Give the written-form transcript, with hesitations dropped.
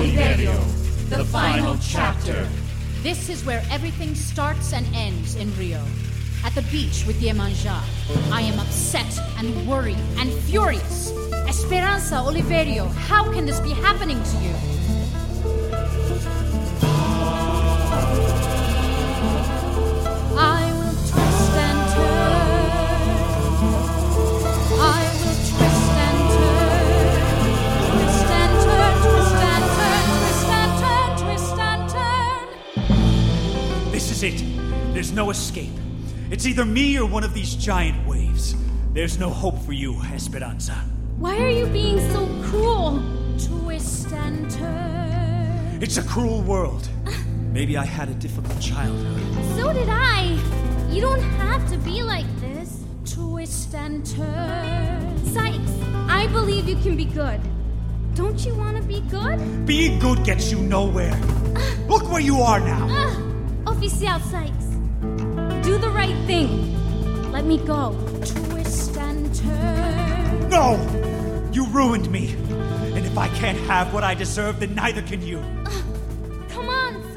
Oliverio, the final chapter. This is where everything starts and ends in Rio. At the beach with Iemanjá, I am upset and worried and furious. Esperanza, Oliverio, how can this be happening to you? I will twist and turn. I will twist and turn. Twist and turn, twist and turn, twist and turn, twist and turn. This is it. There's no escape. It's either me or one of these giant waves. There's no hope for you, Esperanza. Why are you being so cruel? Twist and turn. It's a cruel world. Maybe I had a difficult childhood. So did I. You don't have to be like this. Twist and turn. Sykes, I believe you can be good. Don't you want to be good? Being good gets you nowhere. Look where you are now. Oficial Sykes, do the right thing. Let me go. Twist and turn. No! You ruined me. And if I can't have what I deserve, then neither can you. Come on,